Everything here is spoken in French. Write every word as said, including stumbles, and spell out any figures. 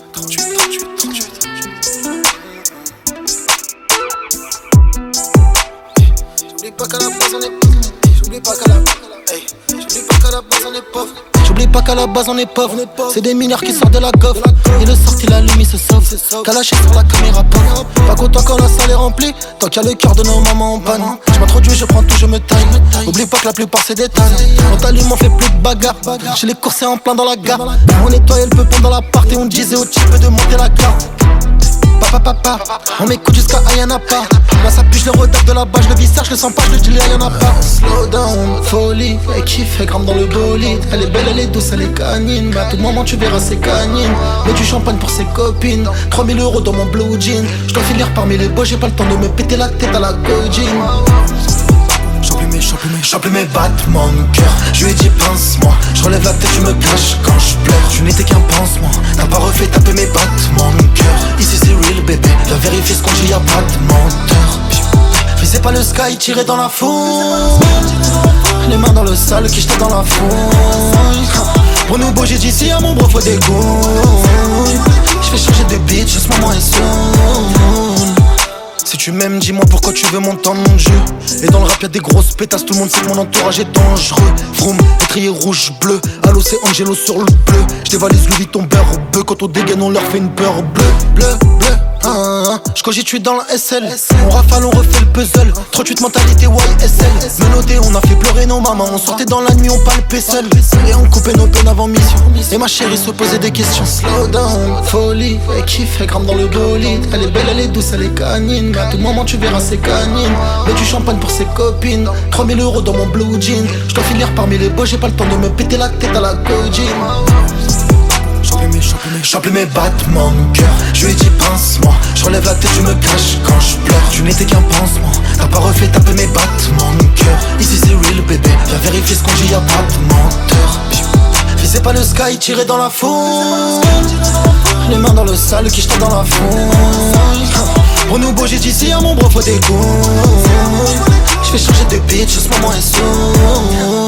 trente-huit, trente-huit, trente-huit. J'oublie pas qu'à la base on est pauvre. J'oublie pas qu'à la hey. J'oublie pas qu'à la base on est pauvre. J'oublie pas qu'à la base on est pauvre. C'est des mineurs qui sortent de la coffre. Il est sorti, il allume, il se sauve. Calaché sur la caméra pauvre. Pas content quand la salle est remplie. Tant qu'il y a le cœur de nos mamans en panne. J'm'introduis, je prends tout, je me taille. Oublie pas que la plupart c'est des tannes. On t'allume, on fait plus de bagarre. Chez les coursés en plein dans la gare. On nettoyait le peu dans l'appart et on disait au type de monter la garde. Papa, papa, on m'écoute jusqu'à Ayanapa. Là ça pue, je le redape de la base, je le visage, je le sens pas, je le dis, y'en pas. Slow down, folie, elle kiffe, elle grimpe dans le bolide. Elle est belle, elle est douce, elle est canine. Mais à tout moment tu verras ses canines. Mets du champagne pour ses copines. trois mille euros dans mon blue jean. Je dois finir parmi les beaux, j'ai pas le temps de me péter la tête à la codine. J'en plus mes, j'en plus mes, j'en plus mes battements de cœur. Je lui ai dit pince-moi, je relève la tête, tu me caches quand je pleure. Tu n'étais qu'un pansement, t'as pas refait taper mes battements de cœur. Ici c'est real bébé, viens vérifier ce qu'on dit, y'a pas de menteur. Visez pas le sky, tiré dans la foule. Les mains dans le sale, qui jetait dans la foule. Pour nous beau j'ai dit si à mon bro faut des couilles. Je vais changer de bitch, ce moment est soon. Si tu m'aimes, dis-moi pourquoi tu veux mon temps, mon jeu. Et dans le rap y'a des grosses pétasses, tout le monde sait que mon entourage est dangereux. Vroom, étrier rouge, bleu, allô c'est Angelo sur le bleu. J'dévalise Louis Vuitton beurre bleu, quand on dégaine on leur fait une beurre bleue. Bleu, bleu, ah, ah, j'cogite, tu es dans la S L. On rafale, on refait le puzzle. trente-huit mentalité Y S L. Menotté, on a fait pleurer nos mamans. On sortait dans la nuit, on palpait seul. Et on coupait nos peines avant mission. Et ma chérie se posait des questions. Slow down, folie, elle kiffe, elle grimpe dans le bolide. Elle est belle, elle est douce, elle est canine. À tout moment tu verras ses canines. Mets du champagne pour ses copines. trois mille euros dans mon blue jean. Je dois finir parmi les beaux, j'ai pas le temps de me péter la tête à la codine. J'en plus mes battements de cœur. Je lui ai dit pince-moi, je relève la tête, tu me caches quand je pleure. Tu n'étais qu'un pansement, t'as pas refait taper mes battements de cœur. Ici c'est real bébé, viens vérifier ce qu'on dit, y'a pas de menteur. Visez pas le sky, tiré dans la foule. Les mains dans le sale, qui jetait dans la foule. Pour nous beau j'ai dit si à mon bro faut des couilles. Je vais changer de bitch, ce moment est soon.